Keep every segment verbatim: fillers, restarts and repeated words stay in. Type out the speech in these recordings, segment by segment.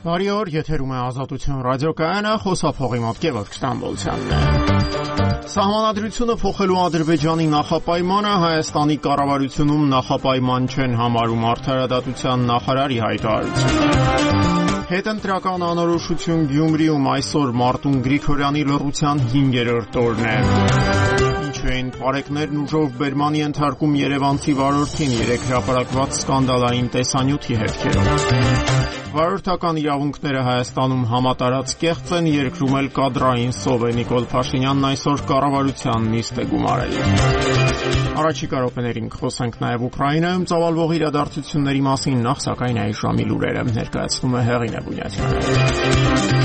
Բարի օր, եթերում է Ազատություն ռադիոկայանը, խոսափողի մոտ Գևորգ Ստամբոլցյանն է։ Սահմանադրությունը փոխելու Ադրբեջանի նախապայմանը Հայաստանի կառավարությունում նախապայման չեն համարում արդարադատության նախարարի հայտարարությունը։ Հետընտրական անորոշություն Գյումրիում այսօր Մարտուն Գրիգորյանի լռության հինգերորդ օրն է։ Ինչու են պարեկներն ուժով բերմանի ենթարկում երևանցի վարորդին երեք հրապարակված սկանդալային տեսանյութի հետքերով։ Վարորդական իրավունքները Հայաստանում համատարած կեղծ են, երկրում էլ կադրային սով է։ Նիկոլ Փաշինյանն այսօր կառավարության նիստ է գումարել։ Առաջիկա րոպեներին կխոսենք նաև Ուկրաինայում ծավալվող իրադարձությունների մասին, նախ սակայն այս ժամի լուրերը ներկայացնում է Հեղինե Բունյացյանը։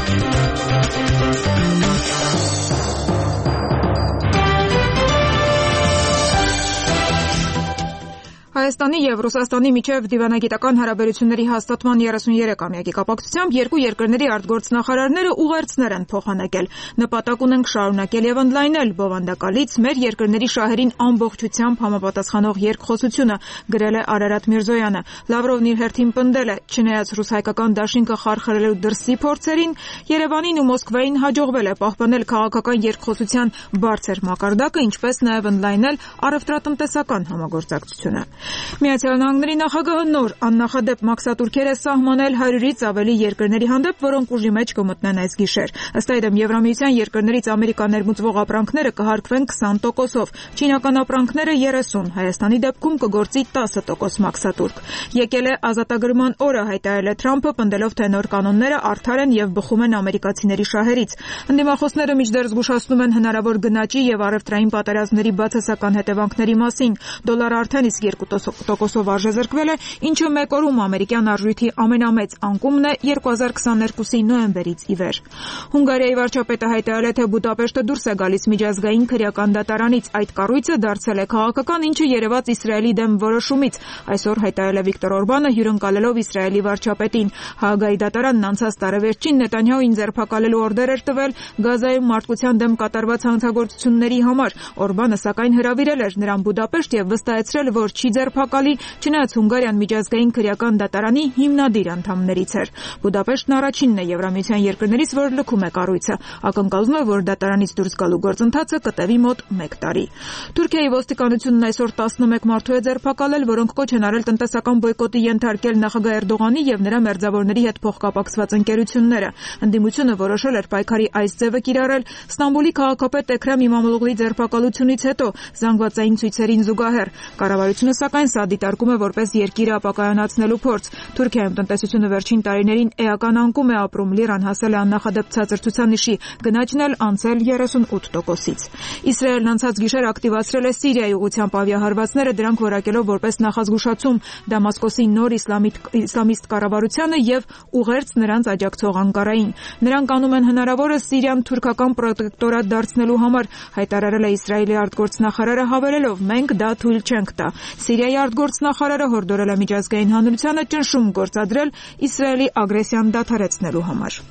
Հայաստանի և Ռուսաստանի միջև դիվանագիտական հարաբերությունների հաստատման երեսուներեքամյակի կապակցությամբ երկու երկրների արտգործնախարարները ուղերձներ են փոխանակել։ Նպատակ ունենք շարունակել եւ ընդլայնել բովանդակալից մեր երկրների շահերին ամբողջությամբ համապատասխանող երկխոսությունը, գրել է Արարատ Միրզոյանը։ Լավրովն իր հերթին պնդել է, չնայած ռուս-հայկական դաշինքը խարխրելու դրսի փորձերին, Երևանին ու Մոսկվային հաջողվել է պահպանել քաղաքական երկխոսության բարձր մակարդակը, ինչպես նաև ընդլայնել առևտրատնտեսական համագործակցությունը։ Միացյալ Նահանգների նախագահը նոր աննախադեպ մաքսատուրքեր է սահմանել հարյուրից ավելի երկրների հանդեպ, որոնք ուժի մեջ կմտնեն այս գիշեր։ Ըստ այդմ Եվրամիության երկրներից Ամերիկա ներմուծվող ապրանքները կհարկվեն քսան տոկոսով, չինական ապրանքները երեսուն, Հայաստանի դեպքում կգործի տասը տոկոս մաքսատուրք։ Եկել է ազատագրման օրը, հայտարարել է Թրամփը, պնդելով, թե նոր կանոնները արդար են եւ բխում են ամերիկացիների շահերից։ Ընդդիմախոսները մինչդեռ զգուշացնում են հնարավոր գնաճի եւ առևտրային պատերազմների բացասական հետևանքների մասին։ Դոլարը արդեն իսկ երկու տոկոսով արժեզրկվել է, ինչը մեկ օրում ամերիկյան արժույթի ամենամեծ անկումն է երկու հազար քսաներկուսի նոյեմբերից ի վեր։ Հունգարիայի վարչապետը հայտարարել է, թե Բուդապեշտը դուրս է գալիս միջազգային քրեական դատարանից։ Այդ կառույցը դարձել է քաղաքական, ինչը երևաց Իսրայելի դեմ որոշումից։ Այսօր հայտարարել է Վիկտոր Օրբանը, հյուրընկալելով Իսրայելի վարչապետին։ Հաագայի դատարանն անցած տարեվերջին Նետանյահուին ձերբակալելու օրդեր էր տվել Գազայում մարդկության դեմ կատարված հանցագործությունների համար։ Օրբանը սակայն հրավիրել էր նրան Բուդապեշտ եւ վստահեցրել, որ չի ձերբակալի, չնայած Հունգարիան միջազգային քրեական դատարանի հիմնադիր անդամներից էր։ Բուդապեշտն առաջինն է Եվրամիության երկրներից, որ լքում է կառույցը։ Ակնկալվում է, որ դատարանից դուրս գալու գործընթացը կտևի մոտ մեկ տարի։ Թուրքիայի ոստիկանությունն այսօր տասնմեկ մարդու է ձերբակալել, որոնք կոչ են արել տնտեսական բոյկոտի ենթարկել նախագահ Էրդողանի եւ նրա մերձավորների հետ փոխկապակցված ընկերությունները։ Ընդդիմությունը որոշել էր պայքարի այս ձևը կիրառել Ստամբուլի քաղաքապետ Էքրեմ Իմամօղլուի ձերբակալությունից հետո զանգվածային ցույցերին զուգահեռ։ Կառավարությունը սակայն սա դիտարկում է որպես երկիրը ապակայունացնելու փորձ։ Թուրքիայում տնտեսությունը վերջին տարիներին էական անկում է ապրում, լիրան հասել է աննախադեպ ցածր ցուցանիշի, գնաճն էլ անցել երեսունութ տոկոսից։ Իսրայելն անցած գիշեր ակտիվացրել է Սիրիայի ուղղությամբ ավիահարվածները, դրանք որակելով որպես նախազգուշացում Դամասկոսի նոր իսլամիստ կառավարությանը եւ ուղերձ նրանց աջակցող Անկարային։ Նրանք անում են հնարավորը Սիրիան թուրքական պրոտեկտորատ դարձնելու համար, հայտարարել է Իսրայելի արտգործնախարարը, հավելելով. մենք դա թույլ չենք տա։ Սիրիայի արտգործնախարարը հորդորել է միջազգային հանրությանը ճնշում գործադրել Իսրայելի ագրեսիան դադարեցնելու համար։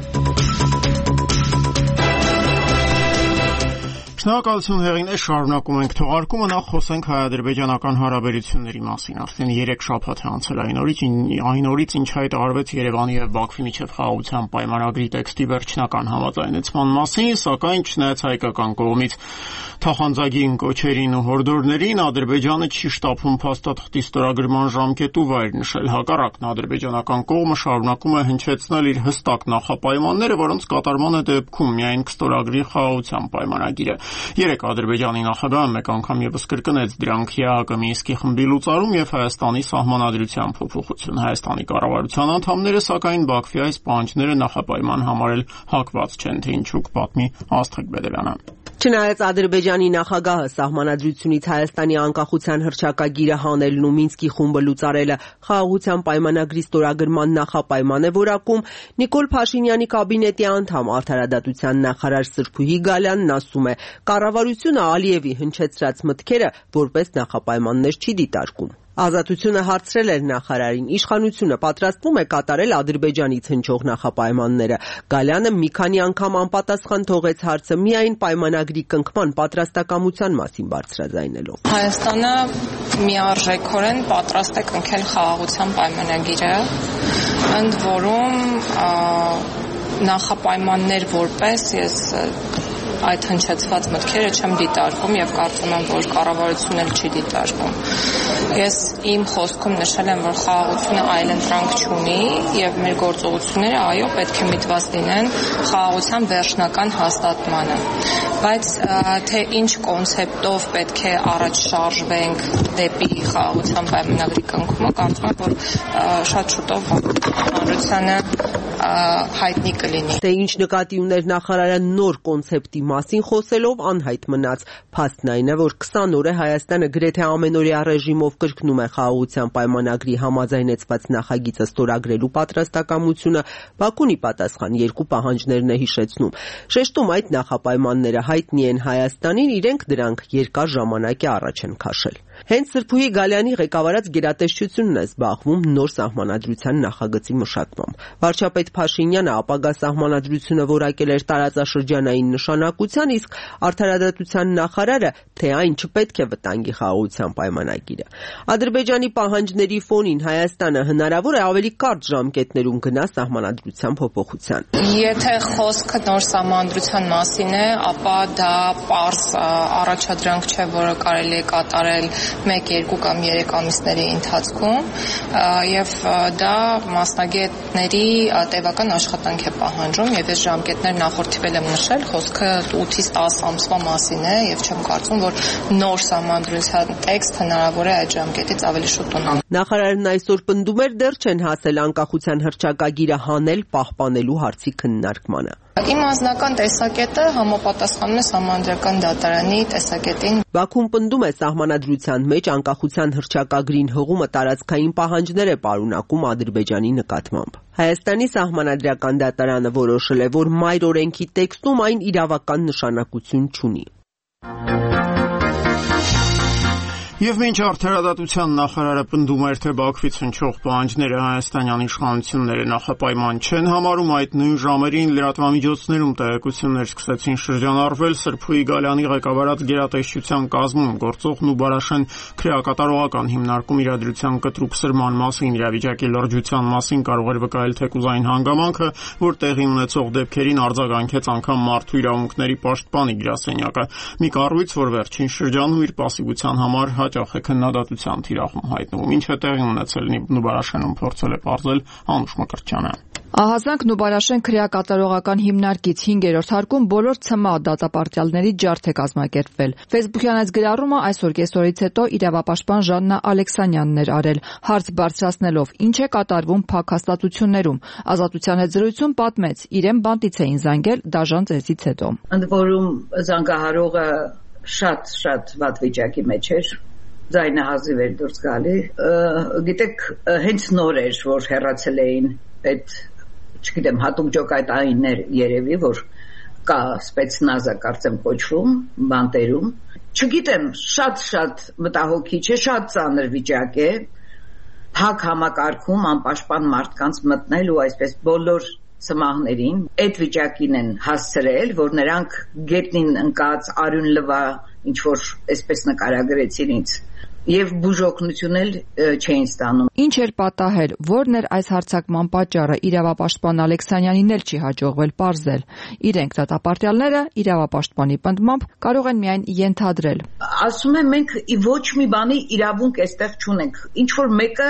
Շնորհակալություն Հեղինե, շարունակում ենք թողարկումը, նախ խոսենք հայ-ադրբեջանական հարաբերությունների մասին։ Արդեն երեք շաբաթ է անցել այն օրից, այն օրից ինչ հայտարարվեց Երևանի եւ Բաքվի միջև խաղաղության պայմանագրի տեքստի վերջնական համաձայնեցման մասին, սակայն չնայած հայկական կողմից թախանձագին կոչերին ու հորդորներին, Ադրբեջանը չի շտապում փաստաթղթի ստորագրման ժամկետ ու վայր նշել։ Հակառակն, ադրբեջանական կողմը շարունակում է հնչեցնել իր հստակ նախապայմանները, որոնց կատարմանը դեպքում միայն կստորագրի խաղաղության պայմանագիրը։ Երեք Ադրբեջանի նախագահը մեկ անգամ եւս կրկնեց դրանք ՀԱԿ Մինսկի խմբի լուծարում եւ Հայաստանի սահմանադրության փոփոխություն։ Հայաստանի կառավարության անդամները սակայն Բաքվի այս պահանջները նախապայման համարել հակված չեն, թե ինչու կպատմի Աստղիկ Բեդելյանը։ Չնայած Ադրբեջանի նախագահը սահմանադրությունից Հայաստանի անկախության հռչակագիրը հանելն ու Մինսկի խումբը լուծարելը խաղաղության պայմանագրի ստորագրման նախապայման է որակում, Նիկոլ Փաշինյանի կաբինետի անդամ արդարադատության նախարար Սրփուհի Գալյանն ասում է, կառավարությունը Ալիևի հնչեցրած մտքերը որպես նախապայմաններ չի դիտարկում։ Ազատությունը հարցրել էր նախարարին. իշխանությունը պատրաստվում է կատարել Ադրբեջանից հնչող նախապայմանները։ Գալյանը մի քանի անգամ անպատասխան թողեց հարցը, միայն պայմանագրի կնքման պատրաստակամության մասին բարձրաձայնելով։ Հայաստանը միարժեքորեն պատրաստ է կնքել խաղաղության պայմանագիրը, ընդ որում նախապայմաններ որպես ես այդ հնչեցված մտքերը չեմ դիտարկում եւ կարծում եմ, որ կառավարությունն էլ չի դիտարկում։ Ես իմ խոսքում նշել եմ, որ խաղաղությունը այլընտրանք չունի եւ մեր գործողությունները այո պետք է միտված լինեն խաղաղության վերջնական հաստատմանը։ Բայց թե ինչ կոնցեպտով պետք է առաջ շարժվենք դեպի խաղաղության պայմանագրի կնքումը, կարծում եմ, որ շատ շուտով հանրությանը հայտնի կլինի։ Թե ինչ նկատի ուներ նախարարը նոր կոնցեպտի մասին խոսելով անհայտ մնաց։ Փաստն այն է, որ քսան օր է Հայաստանը գրեթե ամենօրյա ռեժիմով կրկնում է խաղաղության պայմանագրի համաձայնեցված նախագիծը ստորագրելու պատրաստակամությունը, Բաքուն ի պատասխան երկու պահանջներն է հիշեցնում։ Շեշտում այդ նախապայմանները հայտնի են Հայաստանին, իրենք դրանք երկար ժամանակ է առաջ են քաշել։ Հենց Սրբուհի Գալյանի ղեկավարած գերատեսչությունն է զբաղվում նոր սահմանադրության նախագծի մշակմամբ։ Վարչապետ Փաշինյանը ապագա սահմանադրությունը որակել էր տարածաշրջանային նշանակության, իսկ արդարադատության նախարարը, թե այն չպետք է վտանգի խաղաղության պայմանագիրը։ Ադրբեջանի պահանջների ֆոնին Հայաստանը հնարավոր է ավելի կարճ ժամկետներում գնա սահմանադրության փոփոխության։ Եթե խոսքը նոր սահմանադրության մասին է, ապա դա պարզ առաջադրանք չէ, որը կարելի է կատարել մեկ, երկու կամ երեք ամիսների ընթացքում եւ դա մասնագետների տևական աշխատանք է պահանջում եւ այս ժամկետներ նախորդիվել եմ նշել, խոսքը ութից տասը ամսվա մասին է եւ չեմ կարծում, որ նոր սահմանադրության տեքստ հնարավոր է այդ ժամկետից ավելի շուտ ունենալ։ Նախարարն այսօր պնդում էր դեռ չեն հասել անկախության հռչակագիրը հանել պահպանելու հարցի քննարկմանը։ Իմ անձնական տեսակետը համապատասխանում է Սահմանադրական դատարանի տեսակետին։ Բաքուն պնդում է սահմանադրության մեջ անկախության հռչակագրին հղումը տարածքային պահանջներ է պարունակում Ադրբեջանի նկատմամբ։ Հայաստանի Սահմանադրական դատարանը որոշել է, որ մայր օրենքի տեքստում այն իրավական նշանակություն չունի։ Եվ մինչ արդարադատության նախարարը պնդում էր, թե Բաքվից հնչող պահանջները հայաստանյան իշխանությունները նախապայման չեն համարում, այդ նույն ժամերին լրատվամիջոցներում տեղեկություններ սկսեցին շրջանառվել Սրբուհի Գալյանի ղեկավարած գերատեսչության կազմում գործող Նուբարաշեն քրեակատարողական հիմնարկում իրադրության կտրուկ սրման մասին, իրավիճակի լրջության մասին կարող էր վկայել թեկուզ այն հանգամանքը, որ տեղի ունեցող դեպքերին արձագանքեց անգամ մարդու իրավունքների պաշտպանի գրասենյակը։ Մի կառույց, որ վերջին շրջանում իր պասիվության համար հաճախ է քննադատության թիրախում հայտնվում։ Ինչ է տեղի ունեցել Նուբարաշենում, փորձել է պարզել Անուշ Մկրտչյանը։ Ահազանգ Նուբարաշեն քրեակատարողական հիմնարկից հինգերորդ հարկում բոլոր ՑՄԱ դատապարտյալների ջարդ է կազմակերպվել։ Facebook-յան այս գրառումը այսօր կեսօրից հետո իրավապաշտպան Ժաննա Ալեքսանյանն էր արել, հարց բարձրացնելով ինչ է կատարվում փակ հաստատություններում։ Ազատության հետ զրույցում պատմեց, իրեն բանտից էին զանգել դաժան ծեզից հետո։ Ընդ որում զանգահարողը շատ-շատ վատ վիճակի մեջ էր, ձայնը հազիվ էր դուրս գալի։ Գիտեք, հենց նոր էր, որ հեռացել էին այդ, չգիտեմ, հատուկ ջոկատայիններ երևի, որ կա սպեցնազը կարծեմ կոչվում, բանտերում։ Չգիտեմ, շատ-շատ մտահոգիչ է, շատ ծանր վիճակ է, փակ համակարգում անպաշտպան մարդկանց մտնել ու այսպես բոլոր ծմահներին այդ վիճակին են հասցրել, որ նրանք գետնին ընկած արյուն լվա, ինչ որ այսպես նկարագրեցին ինձ, եւ բուժօգնություն էլ չէին ստանում։ Ինչ էր պատահել, որն էր այս հարձակման պատճառը, իրավապաշտպան Ալեքսանյանին էլ չի հաջողվել պարզել։ Իրենք դատապարտյալները իրավապաշտպանի պնդմամբ կարող են միայն ենթադրել։ Ասում եմ, մենք ոչ մի բանի իրավունք այստեղ չունենք։ Ինչ որ մեկը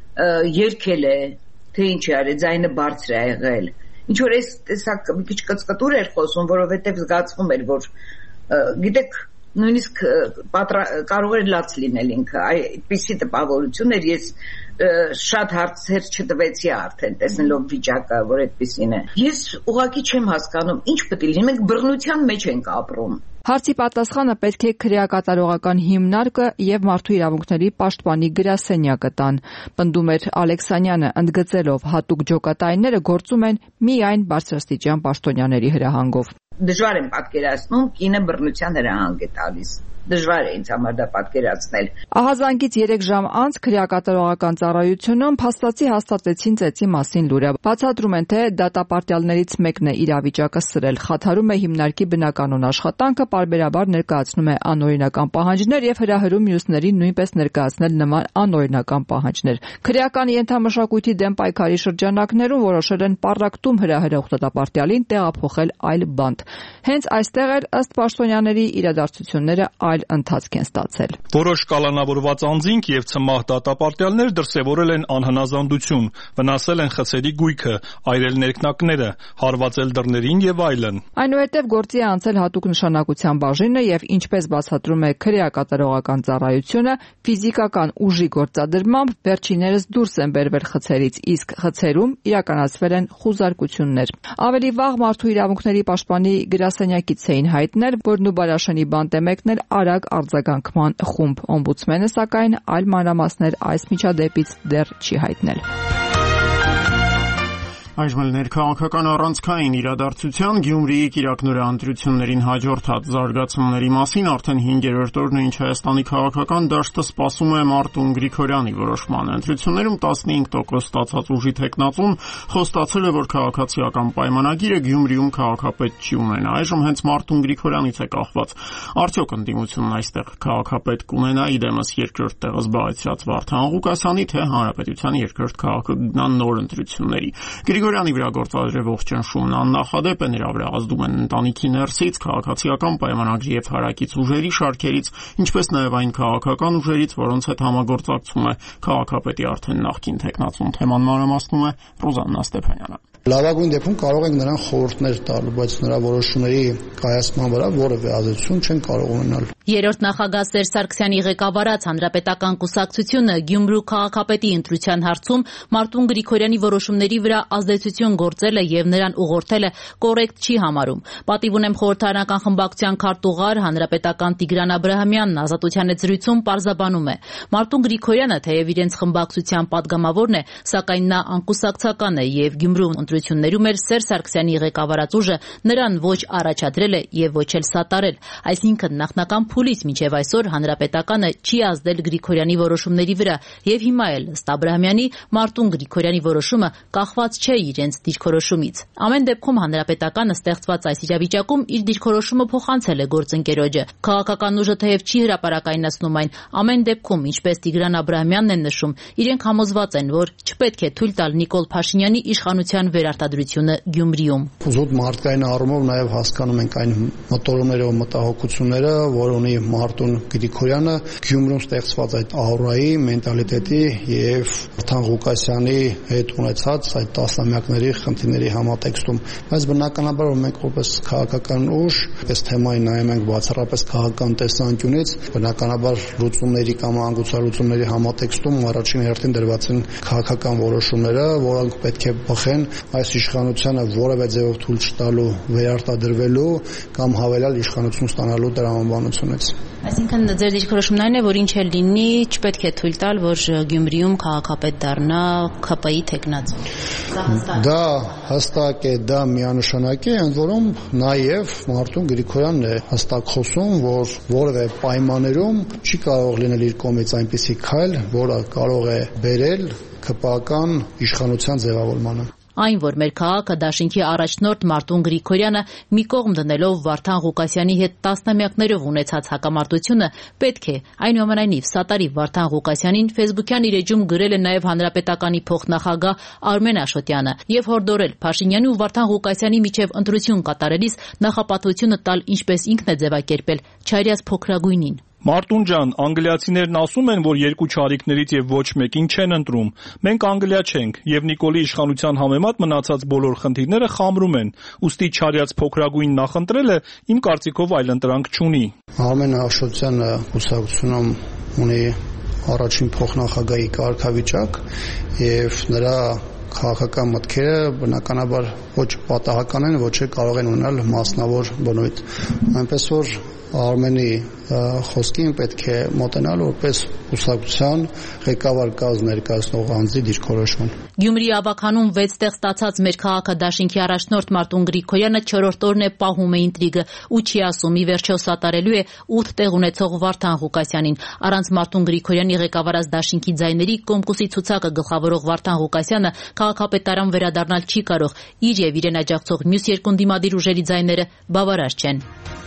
երգել է, թե ինչ է արել, ձայնը բարձր է եղել։ Ինչ որ այս տեսակ մի քիչ կծկտուր էր խոսում, որովհետև զգացվում էր, որ գիտեք, նույնիսկ կարող էր լաց լինել ինքը, այդպիսի տպավորություն էր, ես շատ հարցեր չտվեցի արդեն, տեսնելով վիճակը, որ այդպիսին է։ Ես ուղղակի չեմ հասկանում, ինչ պետք է լինի, մենք բռնության մեջ ենք ապրում։ Հարցի պատասխանը պետք է քրեակատարողական հիմնարկը եւ մարդու իրավունքների պաշտպանի գրասենյակը տան, պնդում էր Ալեքսանյանը, ընդգծելով հատուկ ջոկատայինները գործում են միայն բարձրաստիճան պաշտոնյաների հրահանգով։ Դժվար եմ պատկերացնում, կինը բռնության հրահանգ է տալիս։ Դժվար է ինձ համար դա պատկերացնել։ Ահազանգից երեք ժամ անց քրեակատարողական ծառայությունում փաստացի հաստատեցին ծեծի մասին լուրը։ Բացատրում են, թե դատապարտյալներից մեկն է իրավիճակը սրել, խաթարում է հիմնարկի բնականոն աշխատանքը, պարբերաբար ներկայացնում է անօրինական պահանջներ եւ հրահրում մյուսներին նույնպես ներկայացնել նման անօրինական պահանջներ։ Քրեական ենթամշակույթի դեմ պայքարի շրջանակներում որոշել են պառակտում հրահրող դատապարտյալին տեղափոխել այլ բանտ։ Հենց այստեղ էլ ըստ պաշտոնյաների իրադարձությունները այլ ընթացք են ստացել։ Որոշ կալանավորված անձինք եւ ցմահ դատապարտյալներ դրսեւորել են անհնազանդություն, վնասել են խցերի գույքը, այրել ներքնակները, հարվածել դռներին եւ այլն։ Այնուհետև գործի է անցել հատուկ նշանակության բաժինը եւ ինչպես բացատրում է քրեակատարողական ծառայությունը, ֆիզիկական ուժի գործադրմամբ վերջիններս դուրս են բերվել խցերից, իսկ խցերում իրականացվել են խուզարկություններ։ Ավելի վաղ մարդու իրավունքների պաշտպանի գրասենյակից էին հայտնել, որ Նուբարաշենի բանտ է մեկնել արագ արձագանքման խումբ։ Օմբուդսմենը սակայն այլ մանրամասներ այս միջադեպից դեռ չի հայտնել։ Այժմ ներքաղաքական առանցքային իրադարձության Գյումրիի կիրակնօրյա ընտրություններին հաջորդած զարգացումների մասին արդեն հինգերորդ օրն է, ինչ Հայաստանի քաղաքական դաշտը սպասում է Մարտուն Գրիգորյանի որոշմանը։ Ընտրություններում տասնհինգ տոկոս ստացած ուժի տեխնացուն խոստացել է, որ քաղաքացիական պայմանագիրը Գյումրիում քաղաքապետ չի ունենա։ Այժմ հենց Մարտուն Գրիգորյանից է կախված, արդյոք ընդդիմությունն այստեղ քաղաքապետ կունենա, իդեմս երկրորդ տեղը զբաղեցրած Վարդան Ղուկասյանի, թե հանրապետության երկրորդ քաղաքը գնան նոր ընտրությունների։ Գրիգորյանի վրա գործադրվող ճնշումն աննախադեպ է, նրա վրա ազդում են ընտանիքի ներսից, քաղաքացիական պայմանագրի եւ հարակից ուժերի շարքերից, ինչպես նաեւ այն քաղաքական ուժերից, որոնց հետ համագործակցում է քաղաքապետի արդեն նախկին տեխնացուն։ Թեման մանրամասնում է Ռուզաննա Ստեփանյանը։ Լավագույն դեպքում կարող ենք նրան խորհուրդներ տալ, բայց նրա որոշումների կայացման վրա որևէ ազդեցություն չեն կարող ունենալ։ Երրորդ նախագահ Սերժ Սարգսյանի ղեկավարած Հանրապետական կուսակցությունը Գյումրու քաղաքապետի ընտրության հարցում Մարտուն Գրիգորյանի որոշումների վրա ազդեցություն գործել է եւ նրան ուղղորդել է կոռեկտ չի համարում։ Պատիվ ունեմ խորհրդարանական խմբակցության քարտուղար Հանրապետական Տիգրան Աբրահամյանն Ազատության հետ զրույցում պարզաբանում է. Մարտուն Գրիգորյանը թեև իրենց խմբակցության падգամավորն է, սակայն նա անկուսակցական է եւ Գյումրու ընտրություններում էր Սերժ Սարգսյանի ղեկավարած ուժը նրան ոչ առաջադրել է եւ ոչ էլ սատարել։ Այսինքն նախնական փուլից մինչև այսօր Հանրապետականը չի ազդել Գրիգորյանի որոշումների վրա եւ հիմա էլ ըստ Աբրահամյանի Մարտուն Գրիգորյանի որոշումը կախված չէ իրենց դիրքորոշումից։ Ամեն դեպքում Հանրապետականը ստեղծված այս իրավիճակում իր դիրքորոշումը փոխանցել է գործընկերոջը։ Քաղաքական ուժը թեև չի հրապարակայնացնում այն, ամեն դեպքում, ինչպես Տիգրան Աբրահամյանն է նշում, իրենք համոզված են, որ չպետք է թույլ տալ Նիկոլ Փաշինյանի իշխանության վերարտադրությունը Գյումրիում։ Զուտ մարդկային առումով նաև հասկանում ենք այն մտորումները ու մտահոգությունները, որ ունի Մարտուն Գրիգորյանը Գյումրիում ստեղծված այդ աուրայի, մենտալիտետի եւ Վարդան Ղուկասյանի հետ ունեցած այդ տասնամյակների խնդիրների համատեքստում։ Բայց բնականաբար որ մենք որպես քաղաքական ուժ, այս թեմային նայում ենք բացառապես քաղաքական տեսանկյունից, բնականաբար լուծումների կամ անգուցալուծումների համատեքստում առաջին հերթին դրված են քաղաքական որոշումները, որոնք պետք է բխեն այս իշխանությանը որևէ ձևով թույլ չտալու վերարտադրվելու կամ հավելյալ իշխանություն ստանալու տրամաբանությունից։ Այսինքն ձեր դիրքորոշումն այն է, որ ինչ էլ լինի, չպետք է թույլ տալ, որ Գյումրիում քաղաքապետ դառնա ՔՊ-ի տեխնաց։ Դա հստակ է, դա միանշանակ է, ընդ որում նաև Մարտուն Գրիգորյանն է հստակ խոսում, որ որևէ պայմաններում չի կարող լինել իր կողմից այնպիսի քայլ, որը կարող է բերել ՔՊ-ական իշխանության ձևավորմանը։ Այն, որ մեր քաղաքը դաշինքի առաջնորդ Մարտուն Գրիգորյանը մի կողմ դնելով Վարդան Ղուկասյանի հետ տասնամյակներով ունեցած հակամարտությունը պետք է այնուամենայնիվ սատարի Վարդան Ղուկասյանին ֆեյսբուքյան իր էջում գրել է նաև Հանրապետականի փոխնախագահ Արմեն Աշոտյանը եւ հորդորել Փաշինյանի ու Վարդան Ղուկասյանի միջև ընտրություն կատարելիս նախապատվությունը տալ ինչպես ինքն է ձևակերպել չարյաց փոքրագույնին։ Մարտուն ջան, անգլիացիներն ասում են, որ երկու չարիքներից եւ ոչ մեկին չեն ընտրում։ Մենք Անգլիա չենք եւ Նիկոլի իշխանության համեմատ մնացած բոլոր խնդիրները խամրում են։ Ուստի չարյաց փոքրագույն նախընտրելը իմ կարծիքով այլ ընտրանք չունի։ Արմեն Աշոտյանը կուսակցությունում ունի առաջին փոխնախագահի կարգավիճակ եւ նրա քաղաքական մտքերը բնականաբար ոչ պատահական են, ոչ էլ կարող են ունենալ մասնավոր բնույթ։ Այնպես որ Արմենի խոսքին պետք է մոտենալ որպես կուսակցության ղեկավար կազմ ներկայացնող անձի դիրքորոշում։ Գյումրի ավագանում վեց տեղ ստացած մեր քաղաքադաշինքի առաջնորդ Մարտուն Գրիգորյանը չորրորդ օրն է պահում է ինտրիգը ու չի ասում ի վերջո սատարելու է ութ տեղ ունեցող Վարդան Ղուկասյանին։ Առանց Մարտուն Գրիգորյանի ղեկավարած դաշինքի ձայների Կոմկուսի ցուցակը գլխավորող Վարդան Ղուկասյանը քաղաքապետարան վերադառնալ չի կարող։ Իր եւ իրեն աջակցող մյուս երկու դիմադիր ուժերի ձայները բավարար չեն։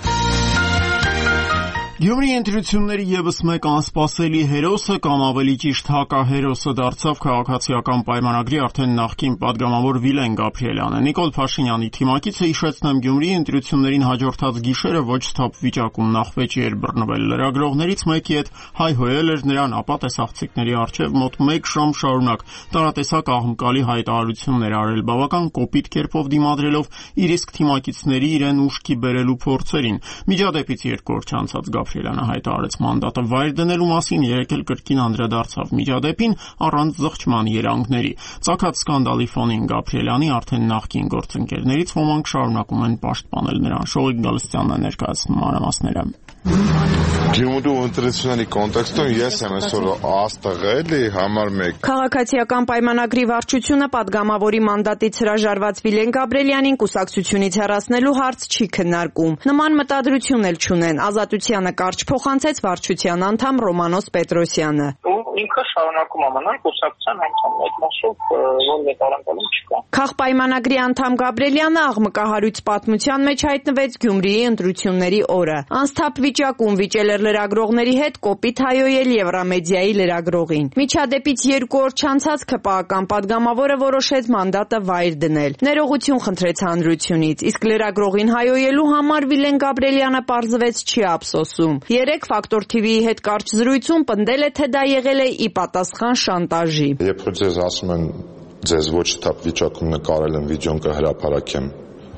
Գյումրի ընտրությունների ևս մեկ անսպասելի հերոսը կամ ավելի ճիշտ հակահերոսը դարձավ քաղաքացիական պայմանագրի արդեն նախկին падգամավոր Վիլեն Գաբրիելյանը։ Նիկոլ Փաշինյանի թիմակիցը հիշեցնեմ Գյումրիի ընտրություններին հաջորդած գիշերը ոչ սթափ վիճակում նախվեճի էր բռնվել լրագրողներից մեկի հետ հայհոյել էր նրան, ապա տեսախցիկների առջև մոտ մեկ ժամ շարունակ տարատեսակ աղմկալի հայտարարություններ արել, բավական կոպիտ կերպով դիմադրելով իր իսկ թիմակիցների իրեն ուշքի բերելու փորձերին։ Միջադեպից երկու օր չանցած Գաբրիելյանը հայտարարեց մանդատը վայր դնելու մասին, երեկ էլ կրկին անդրադարձավ միջադեպին առանց զղջման երանգների։ Ծագած սկանդալի ֆոնին Գաբրիելյանի արդեն նախկին գործընկերներից ոմանք շարունակում են պաշտպանել նրան։ Շողիկ Գալստյանն է ներկայացնում մանրամասները։ Գյումրու ընտրությունների կոնտեքստում ես եմ այսօր աստղելի համար մեկ։ Քաղաքացիական պայմանագրի վարչությունը падգամավորի մանդատից հրաժարված Վիլեն Գաբրիելյանին կուսակցությունից հեռացնելու հարց չի քննարկում։ Նման մտադրություն էլ չունեն։ Ազատությանը կարճ փոխանցեց վարչության անդամ Ռոմանոս Պետրոսյանը։ Ինքը շարունակում ամանալ կուսակցության անդամ այդ մասով որևէ տարանցում չկա։ Քաղպայմանագրի անդամ Գաբրիելյանը աղմկահարույց պատմության մեջ հայտնվեց Գյումրիի ընտրությունների օրը։ Անսթափ վիճակում վիճել էր լրագրողների հետ կոպիտ հայոյել Եվրամեդիայի լրագրողին։ Միջադեպից երկու օր չանցած ՔՊԱ-ական падգամավորը որոշեց մանդատը վայր դնել։ Ներողություն խնդրեց հանրությունից, իսկ լրագրողին հայոյելու համար Վիլեն Գաբրիելյանը պարզվեց չի ափսոսում։ Երեկ Ֆակտոր թիվիի հետ կարճ զրույցում պնդել է, թե դա եղել է ի պատասխան շանտաժի։ Երբ որ ձեզ ասում են ձեզ ոչ թափ վիճակում նկարել են վիդեոն կհրապարակեմ,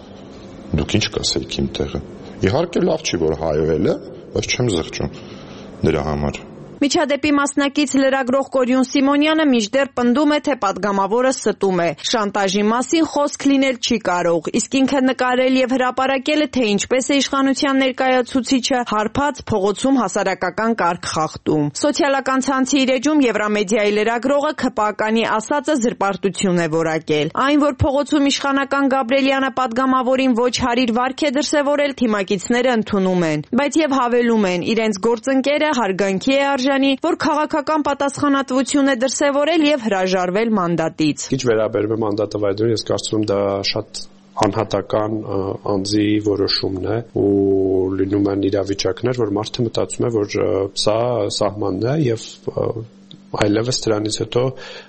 դուք ինչ կասեիք իմ տեղը։ Իհարկե լավ չի որ հայոյել է, բայց չեմ զղջում նրա համար։ Միջադեպի մասնակից լրագրող Կորյուն Սիմոնյանը մինչդեռ պնդում է, թե падգամավորը ստում է։ Շանտաժի մասին խոսք լինել չի կարող, իսկ ինքը նկարել եւ հրապարակել է, թե ինչպես է իշխանության ներկայացուցիչը հարբած փողոցում հասարակական կարգ խախտում։ Սոցիալական ցանցի իր էջում Եվրամեդիայի լրագրողը ՔՊԱ-կանի ասածը զրպարտություն է որակել։ Այն, որ փողոցում իշխանական Գաբրիելյանը падգամավորին ոչ հարիր վարք է դրսևորել, թիմակիցները ընդունում են, բայց եւ հավելում են, իրենց գործընկերը հարգանքի է որ քաղաքական պատասխանատվություն է դրսևորել եւ հրաժարվել մանդատից։ Ինչ վերաբերում է մանդատը վայր դնելուն, ես կարծում եմ դա շատ անհատական անձի որոշումն է ու լինում են իրավիճակներ, որ մարդը մտածում է, որ սա սահմանն է եւ այլևս դրանից հետո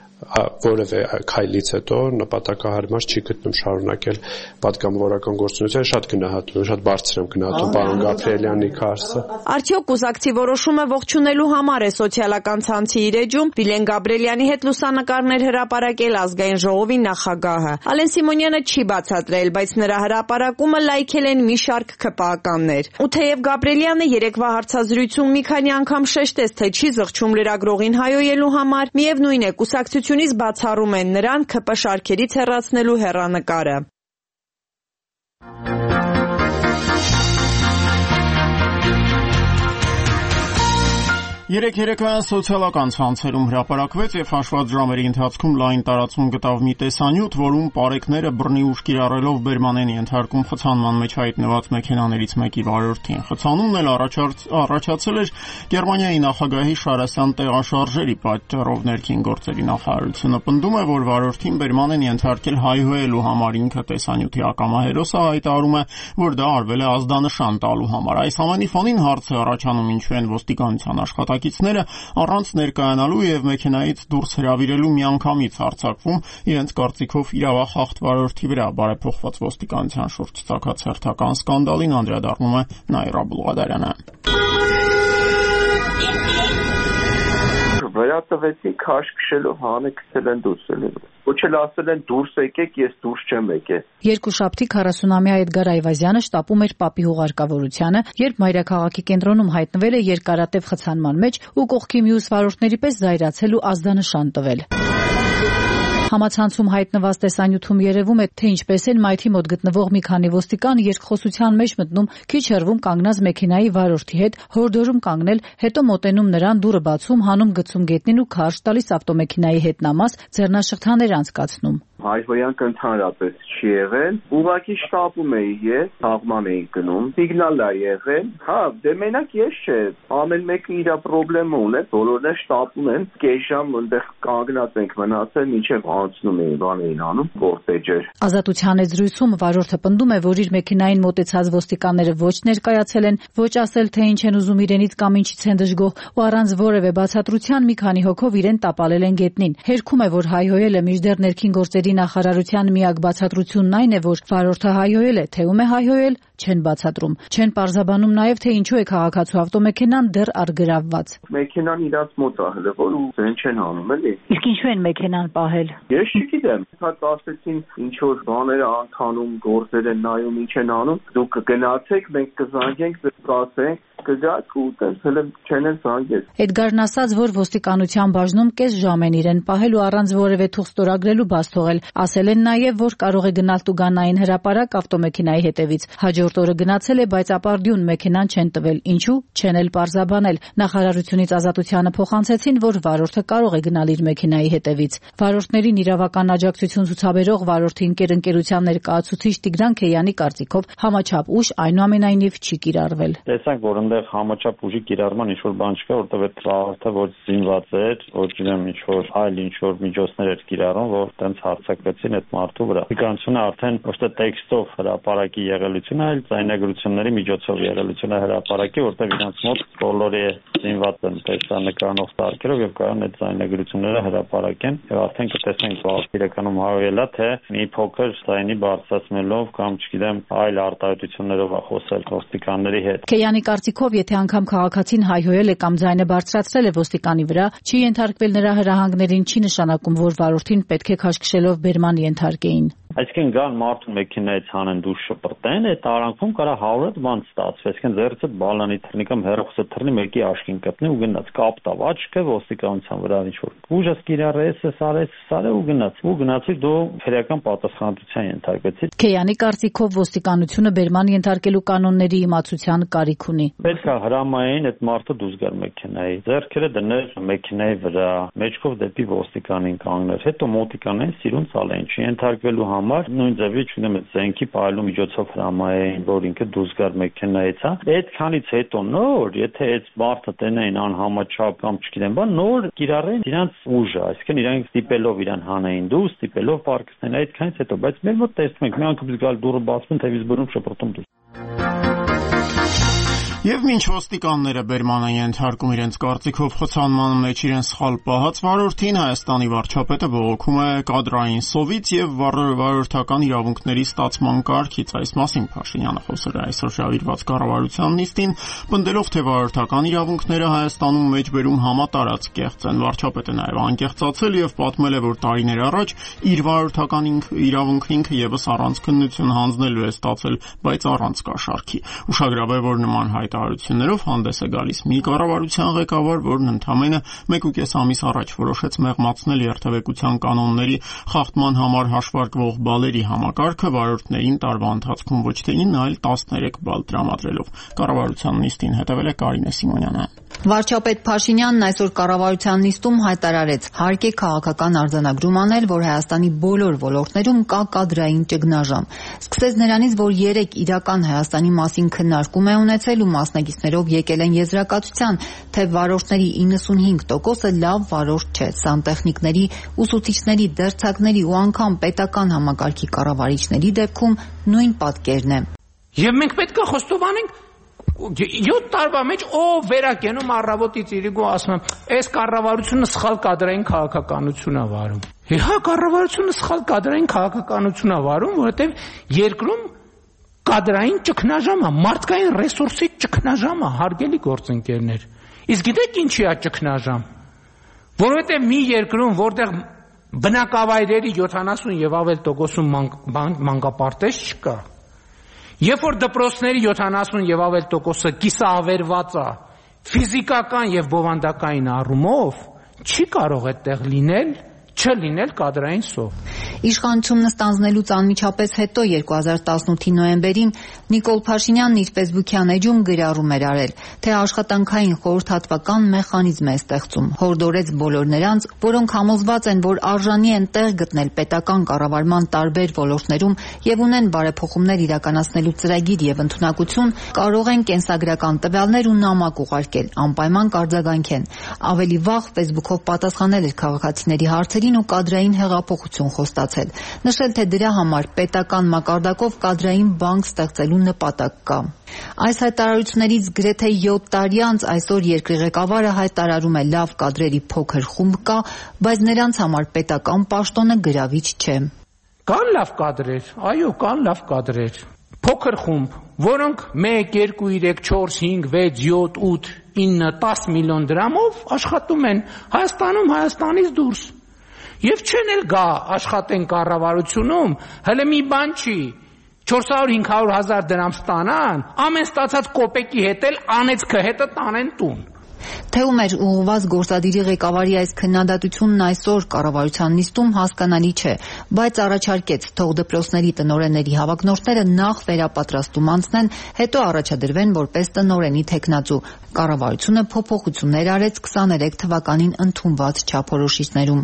որևէ քայլից հետո նպատակահարմար չի գտնում շարունակել падգամավորական գործունեությունը, շատ գնահատում, շատ բարձր եմ գնահատում պարոն Գաբրիելյանի քարսը։ Արդյոք կուսակցի որոշումը ողջունելու համար է սոցիալական ցանցի իր էջում Վիլեն Գաբրիելյանի հետ լուսանկարներ հրապարակել ազգային ժողովի նախագահը։ Ալեն Սիմոնյանը չի բացատրել, բայց նրա հրապարակումը լայքել են մի շարք ՔՊԱ-ականներ։ Ու թեև Գաբրիելյանը երեկվա հարցազրույցում մի քանի անգամ շեշտեց, թե չի զղջում լրագրողին հայոյելու համար, միևնույն է կուսակցությունից բացառում են նրան ՔՊ շարքերից հեռացնելու հեռանկարը։ Երեկ երեկոյան սոցիալական ցանցերում հրապարակվեց եւ հաշված ժամերի ընթացքում լայն տարածում գտավ մի տեսանյութ, որում պարեկները բռնի ուժ կիրառելով բերման են ենթարկում խցանման մեջ հայտնված մեքենաներից մեկի վարորդին։ Խցանումն էլ առաջացել էր Գերմանիայի նախագահի Շարասյան տեղաշարժերի պատճառով ներքին գործերի նախարարությունը պնդում է, որ վարորդին բերման են ենթարկել հայհոյելու համար ինքը տեսանյութի ակամահերոսը հայտարարում է, որ դա արվել է ազդանշան տալու համար։ Այս ամենի ֆոնին հարց է առաջանում ինչու են ոստիկանության աշխատակիցները առանց ներկայանալու եւ մեքենայից դուրս հրավիրելու միանգամից հարձակվում իրենց կարծիքով իրավախախտ վարորդի վրա։ Բարեփոխված ոստիկանության շուրջ ցակած հերթական սկանդալին անդրադառնում է Նայրա Բուլղադարյանը։ Վերատվեցին քաշ քշելով հանը քցել են դուրս ելել։ Ոչ էլ ասել են դուրս եկեք, ես դուրս չեմ եկել։ Երկուշաբթի քառասունամյա Էդգար Այվազյանը շտապում էր պապի հուղարկավորությանը, երբ մայրաքաղաքի կենտրոնում հայտնվել է երկարատև խցանման մեջ ու կողքի մյուս վարորդների պես զայրացել ու ազդանշան տվել։ Համացանցում հայտնված տեսանյութում երևում է, թե ինչպես են մայթի մոտ գտնվող մի քանի ոստիկան երկխոսության մեջ մտնում, քիչ հեռվում կանգնած մեքենայի վարորդի հետ, հորդորում կանգնել, հետո մոտենում նրան, դուռը բացում, հանում գցում գետնին ու քարշ տալիս ավտոմեքենայի հետնամաս, ձեռնաշղթաներ անցկացնում։ Հայհոյանք ընդհանրապես չի եղել, ուղղակի շտապում էի ես, թաղման էի գնում, սիգնալ է եղել, հա, դե մենակ ես չէ, ամեն մեկը իր պրոբլեմը ունի, բոլորն էլ շտապում են, կես ժամ այնտեղ կանգնած ենք մնացել, մինչև անցնում էին, բան էին անում, կորտեջեր։ Ազատության զրույցում վարորդը պնդում է, որ իր մեքենային մոտեցած ոստիկանները ոչ ներկայացել են, ոչ ասել, թե ինչ են ուզում իրենից կամ ինչից են դժգոհ, ու առանց որևէ բացատրության մի քանի հոգով իրեն տապալել են գետնին։ Հերքում է, որ հայհոյելը մինչդեռ ներքին գործերի նախարարության միակ բացատրությունն այն է, որ վարորդը հայհոյել է, թե ում է հայհոյել, չեն բացատրում։ Չեն պարզաբանում նաև, թե ինչու է քաղաքացու ավտոմեքենան դեռ առգրավված։ Մեքենան իրաց մոտ է հլվել ու ձեն չեն անում էլի։ Իսկ ինչու են մեքենան պահել։ Ես չգիտեմ, հա ասեցին ինչ որ բաներ անթանում, գործեր են նայում, ինչ են անում, դուք գնացեք, մենք կզանգենք, կասենք, կգաք ու տես հələ չեն էլ զանգել։ Էդգարն ասաց, որ ոստիկանության բաժնում կես ժամ են իրեն պահել ու առանց որևէ թուղթ ստորագրելու բաց թողել։ Ասել են նաև, որ կարող է գնալ Տուգանային հրապարակ ավտոմեքենայի հետևից։ Հաջորդ օրը գնացել է, բայց ապարդյուն մեքենան չեն տվել։ Ինչու՞, չեն էլ պարզաբանել։ Նախարարությունից Ազատությանը փոխանցեցին, որ վարորդը կարող է գնալ իր մեքենայի հետևից։ Վարորդներին իրավական աջակցություն ցուցաբերող վարորդի ընկերության ներկայացուցիչ Տիգրան Քեյանի կարծիքով համաչափ ուժ այնուամենայնիվ չի կիրառվել։ Տեսանք, որ այնտեղ համաչափ ուժի կիրառման ինչ որ բան չկա, որտեղ այդ վարորդը ոչ զինված էր, ոչ իրեն ինչ որ այլ ինչ որ միջոցներ էր կիրառում, որ տենց հարձակվեցին այդ մարդու վրա։ Իկանությունը արդեն ոչ թե տեքստով հրապարակի եղելությունը, այլ ձայնագրությունների միջոցով եղելությունը հրապարակի, որտեղ իրանց մոտ բոլորի զինված են տեսանկարող սարքերով եւ կարող այդ ձայնագրությունները հրապարակեն եւ արդեն կտեսնենք, որ իրականում հայելա թե մի փոքր ձայնի բարձրացնելով կամ չգիտեմ այլ արտահայտություններով է խոսել ոստիկանների հետ։ Քեյանի կարծիքով, եթե անգամ քաղաքացին հայհոյել է կամ ձայնը բարձրացրել է ոստիկանի վրա, չի ենթարկվել նրա հրահանգներին, չի նշանակում, որ վարորդին պետք է քաշքշելով բերման ենթարկեին։ Այսինքն գան մարդու մեքենայից հանեն դուրս շպրտեն, այդ արանքում կարա հարյուր բան ստացվի, այսինքն ձեռքդ բալանի թռնի կամ հերոսը թռնի մեկի աշկին կպնի ու գնաց կապտավ աչքը ոստիկանության վրա ինչ որ ուժս կիրառես, սարես, սարե ու գնաց ու գնացի դու քրեական պատասխանատվության ենթարկվեցի։ Քեյանի կարծիքով ոստիկանությունը բերման ենթարկելու կանոնների իմացության կարիք ունի։ Պետք է հրամայեն այդ մարդը դուրս գար մեքենայի, ձեռքերը դներ մեքենայի վրա, մեջքով դեպի ոստիկանին կանգներ, հետո մոտիկանային սիրուն ցալեն, չի ենթարկվելու համար նույն ձևի չունեմ այդ զենքի պայելու միջոցով հրամայեն, որ ինքը դուրս գար մեքենայից, հա։ Այդքանից հետո նոր, եթե այդ մարդը տենային անհամաչափ կամ չգիտեմ բան, նոր կիրառեն իրանց ուժը, այսինքն իրանք ստիպելով իրան հանային դուրս, ստիպելով պարկստեն այդքանից հետո, բայց մեր մոտ տեսնում ենք, մի անգամ զգալ դուրը բացվում, թևից բռնում շփրտում դուրս։ Եվ մինչ ոստիկանները բերմանը ենթարկում իրենց կարծիքով խցանման մեջ իրեն սխալ պահած վարորդին, Հայաստանի վարչապետը բողոքում է կադրային սովից եւ վարորդական իրավունքների ստացման կարգից։ Այս մասին Փաշինյանը խոսել է այսօր շահիրված կառավարության նիստին, պնդելով, թե վարորդական իրավունքները Հայաստանում մեջբերում համատարած կեղծ են։ Վարչապետը նաեւ անկեղծացել եւ պատմել է, որ տարիներ առաջ իր վարորդական իրավունքը ինքը եւս առանց քննություն հանձնելու է ստացել, բայց առանց կաշառքի։ Ուշագրավ է, որ նման հայտ հայտարարություններով հանդես է գալիս մի կառավարության ղեկավար, որն ընդամենը մեկ ու կես ամիս առաջ որոշեց մեղմացնել երթևեկության կանոնների խախտման համար հաշվարկվող բալերի համակարգը վարորդներին տարվա ընթացքում ոչ թե ինը, այլ տասներեք բալ տրամադրելով։ Կառավարության նիստին հետևել է Կարինե Սիմոնյանը։ Վարչապետ Փաշինյանն այսօր կառավարության նիստում հայտարարեց, հարկ է քաղաքական արձանագրում անել, որ Հայաստանի բոլոր ոլորտներում կա կադրային ճգնաժամ։ Սկսեց նրանից, որ երեք իրական Հայաստանի մասին քննարկում է ունեցել ու մասնակիցներով եկել են եզրակացության, թե վարորդների իննսունհինգ տոկոսը լավ վարորդ չէ, սանտեխնիկների, ուսուցիչների, դերձակների ու անգամ պետական համակարգի կառավարիչների դեպքում նույն պատկերն է։ Եվ մենք պետք է խոստովանենք յոթ տարվա մեջ ով վերակենում առավոտից իրիկու ասում եմ, այս կառավարությունը սխալ կադրային քաղաքականություն է վարում։ Հա, կառավարությունը սխալ կադրային քաղաքականություն է վարում, որովհետև երկրում կադրային ճգնաժամ է, մարդկային ռեսուրսի ճգնաժամ է, հարգելի գործընկերներ։ Իսկ գիտեք ինչի է ճգնաժամ։ Որովհետև մի երկրում, որտեղ բնակավայրերի յոթանասուն եւ ավել տոկոսում մանկապարտեզ չկա, երբ որ դպրոցների յոթանասուն եւ ավել տոկոսը կիսավերված է ֆիզիկական եւ բովանդակային առումով, չի կարող այդտեղ լինել չլինել կադրային սով։ Իշխանությունն ստանձնելուց անմիջապես հետո երկու հազար տասնութի նոյեմբերին Նիկոլ Փաշինյանն իր ֆեյսբուքյան էջում գրառում էր արել, թե աշխատանքային խորհրդատվական մեխանիզմ է ստեղծում, հորդորեց բոլոր նրանց, որոնք համոզված են, որ արժանի են տեղ գտնել պետական կառավարման տարբեր ոլորտներում եւ ունեն բարեփոխումներ իրականացնելու ծրագիր եւ ընդունակություն, կարող են կենսագրական տվյալներ ու նամակ ուղարկել, անպայման կարձագանքեն։ Ավելի վաղ Facebook-ով պատասխանել էր քաղաքացիների հարցերին ու կադրային հեղափոխություն խոստացել, նշել, թե դրա համար պետական մակարդակով կադրային բանկ ստեղծելու նպատակ կա։ Այս հայտարարություններից գրեթե յոթ տարի անց այսօր երկրի ղեկավարը հայտարարում է լավ կադրերի փոքր խումբ կա, բայց նրանց համար պետական պաշտոնը գրավիչ չէ։ Կան լավ կադրեր, այո, կան լավ կադրեր։ Փոքր խումբ, որոնք մեկ, երկու, երեք, չորս, հինգ, վեց, յոթ, ութ, ինը, տաս միլիոն դրամով աշխատում են Հայաստանում, Հայաստանից դուրս։ Եվ չեն էլ գա աշխատեն կառավարությունում, հələ մի բան չի, չորս հարյուր հինգ հարյուր հազար դրամ ստանան, ամեն ստացած կոպեկի հետ էլ անեծքը հետը տանեն տուն։ Թե ում էր ուղղված գործադիրի ղեկավարի այս քննադատությունն այսօր կառավարության նիստում հասկանալի չէ, բայց առաջարկեց թող դպրոցների տնօրենների հավակնորդները նախ վերապատրաստում անցնեն, հետո առաջադրվեն որպես տնօրենի թեկնածու։ Կառավարությունը փոփոխություններ արեց քսաներեք թվականին ընդունված չափորոշիչներում։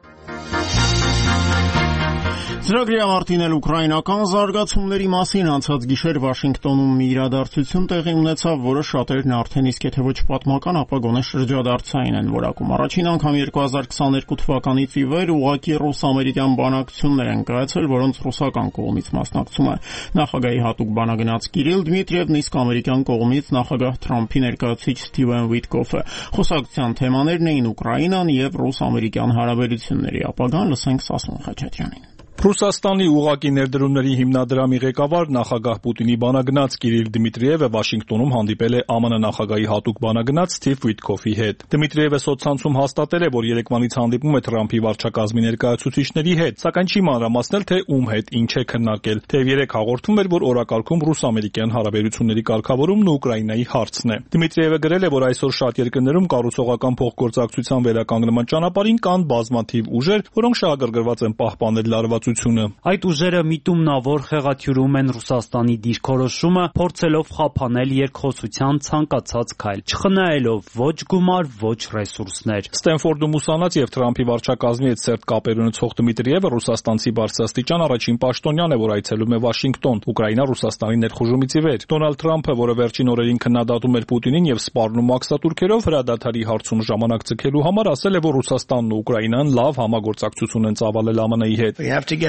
Ծրագրի ավարտին էլ ուկրաինական զարգացումների մասին անցած գիշեր Վաշինգտոնում մի իրադարձություն տեղի ունեցավ, որը շատերն արդեն իսկ եթե ոչ պատմական, ապա գոնե շրջադարձային են որակում։ Առաջին անգամ երկու հազար քսաներկու թվականից ի վեր ուղղակի ռուս-ամերիկյան բանակցություններ են կայացել, որոնց ռուսական կողմից մասնակցում է նախագահի հատուկ բանագնաց Կիրիլ Դմիտրիևն, իսկ ամերիկյան կողմից նախագահ Թրամփի ներկայացուցիչ Սթիվեն Վիտկոֆը։ Խոսակցության թեմաներն էին Ուկրաինան եւ ռուս-ամերիկյան հարաբերությունների ապագան, լսենք Սասուն Խաչատրյանին։ Ռուսաստանի ուղղակի ներդրումների հիմնադրամի ղեկավար նախագահ Պուտինի բանագնաց Կիրիլ Դմիտրիևը Վաշինգտոնում հանդիպել է ԱՄՆ նախագահի հատուկ բանագնաց Սթիվ Վիտկոֆի հետ։ Դմիտրիևը սոցցանցում հաստատել է, որ երեկվանից հանդիպում է Թրամփի վարչակազմի ներկայացուցիչների հետ, սակայն չի մանրամասնել, թե ում հետ ինչ է քննարկել։ Թեև երեք հաղորդում էր, որ օրակարգում ռուս-ամերիկյան հարաբերությունների կարգավորումն ու Ուկրաինայի հարցն է։ Դմիտրիևը գրել է, որ այսօր շատ երկրներում կառուցողական փոխգործակցության վերականգնման ճանապարհին կան բազմաթիվ ուժեր, որոնք շահագրգռված են պահպանել լարվածությունը։ Այդ ուժերը միտումնավոր խեղաթյուրում են Ռուսաստանի դիրքորոշումը, փորձելով խափանել երկխոսության ցանկացած քայլ, չխնայելով ոչ գումար, ոչ ռեսուրսներ։ Ստենֆորդում ուսանած եւ Թրամփի վարչակազմի հետ սերտ կապեր ունեցող Դմիտրիևը ռուսաստանցի բարձրաստիճան առաջին պաշտոնյան է, որ այցելում է Վաշինգտոն, Ուկրաինա Ռուսաստանի ներխուժումից ի վեր։ Դոնալդ Թրամփը, որը վերջին օրերին քննադատում էր Պուտինին եւ սպառնում ակսատուրքերով հրադադարի հարցում ժամանակ ցկելու համար, ասել է, որ Ռուսաստանն ու Ուկրաինան լավ համագործակցություն են ծավալել ԱՄՆ-ի հետ։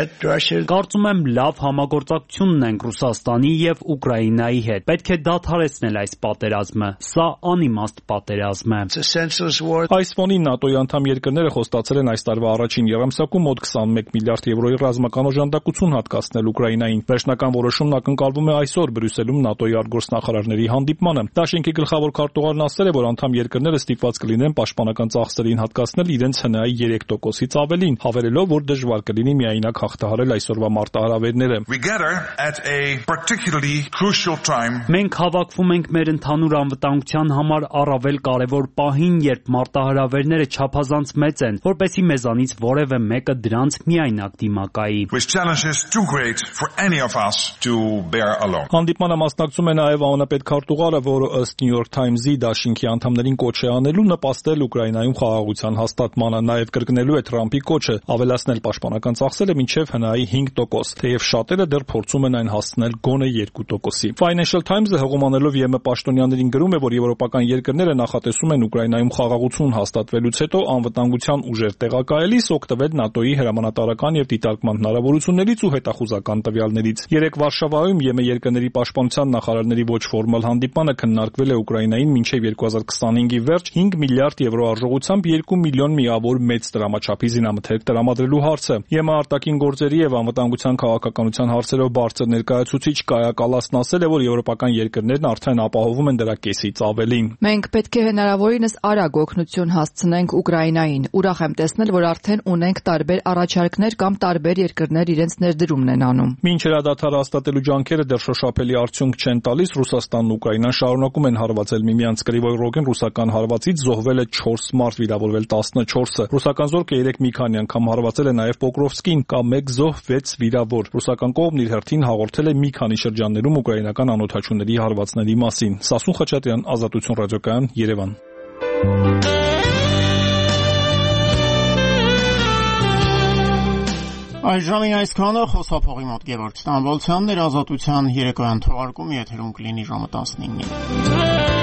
Կարծում եմ լավ համագործակցություն ունենք Ռուսաստանի եւ Ուկրաինայի հետ։ Պետք է դադարեցնել այս պատերազմը։ Սա անիմաստ պատերազմ է։ Այս ֆոնին ՆԱՏՕ-ի անդամ երկրները խոստացել են այս տարվա առաջին եռամսյակում մոտ քսանմեկ միլիարդ եվրոյի ռազմական օժանդակություն հատկացնել Ուկրաինային։ Վերջնական որոշումն ակնկալվում է այսօր Բրյուսելում ՆԱՏՕ-ի արտգործնախարարների հանդիպմանը։ Դաշինքի գլխավոր քարտուղարն ասել է, որ անդամ երկրները ստիպված կլինեն պաշտպանական ծախսերին հատկացնել իրենց հնայի երեք տոկոսից ավելին, հավելելով, որ դժվար կլինի միայնակ հաղթահարել այսօրվա մարտահրավերները։ Մենք հավաքվում ենք մեր ընդհանուր անվտանգության համար առավել կարևոր պահին, երբ մարտահրավերները չափազանց մեծ են, որպեսզի մեզանից որևէ մեկը դրանց միայնակ դիմակայի։ Հանդիպմանը մասնակցում է նաև ԱՕՆ պետքարտուղարը, որը ըստ New York Times-ի դաշինքի անդամներին կոչ է անելու նպաստել Ուկրաինայում խաղաղության հաստատմանը, նաև կրկնելու է Թրամփի կոչը ավելացնել պաշտպանական ծախսերը մինչև հնայի հինգ տոկոս, թեև շատերը դեռ փորձում են այն հասցնել գոնե երկու տոկոսի։ Financial Times-ը հղումանելով ԵՄ պաշտոնյաներին գրում է, որ եվրոպական երկրները նախատեսում են Ուկրաինայում խաղաղություն հաստատվելուց հետո անվտանգության ուժեր տեղակայելիս օգտվել ՆԱՏՕ-ի հրամանատարական եւ դիտարկման հնարավորություններից ու հետախուզական տվյալներից։ Երեք Վարշավայում ԵՄ երկրների պաշտպանության նախարարների ոչ ֆորմալ հանդիպանը քննարկվել է Ուկրաինային մինչև երկու հազար քսանհինգի վերջ հինգ միլիարդ եվրո արժողությամբ երկու միլիոն միավոր մեծ դրամաչափի զինամթերք տրամադրելու հարցը։ ԵՄ արտաքին գործերի եւ անվտանգության քաղաքականության հարցերով բարձր ներկայացուցիչ Կայա Կալասն ասել է, որ եվրոպական երկրներն արդեն ապահովում են դրա կեսից ավելին։ Մենք պետք է հնարավորինս արագ օգնություն հասցնենք Ուկրաինային։ Ուրախ եմ տեսնել, որ արդեն ունենք տարբեր առաջարկներ կամ տարբեր երկրներ իրենց ներդրումն են անում։ Մինչ հրադադարը հաստատելու ջանքերը դեռ շոշափելի արդյունք չեն տալիս, Ռուսաստանն ու Ուկրաինան շարունակում են հարվածել միմյանց։ Կրիվոյ Ռոգին ռուսական հարվածից զոհվել է չորս մարդ, վիրավորվել տասնչորսը։ Ռուսական զորքը երեք մի քանի անգամ հարվածել է նաև Պոկրովսկին, կա մեկ զոհ, վեց վիրավոր։ Ռուսական կողմն իր հերթին հաղորդել է մի քանի շրջաններում ուկրաինական անօդաչուների հարվածների մասին։ Սասուն Խաչատրյան, Ազատություն ռադիոկայան, Երևան։ Այժմին այսքանը խոսափողի մոտ Գևորգ Ստամբոլցյանն էր, Ազատության երեկոյան թողարկումը եթերում կլինի ժամը տասնինին։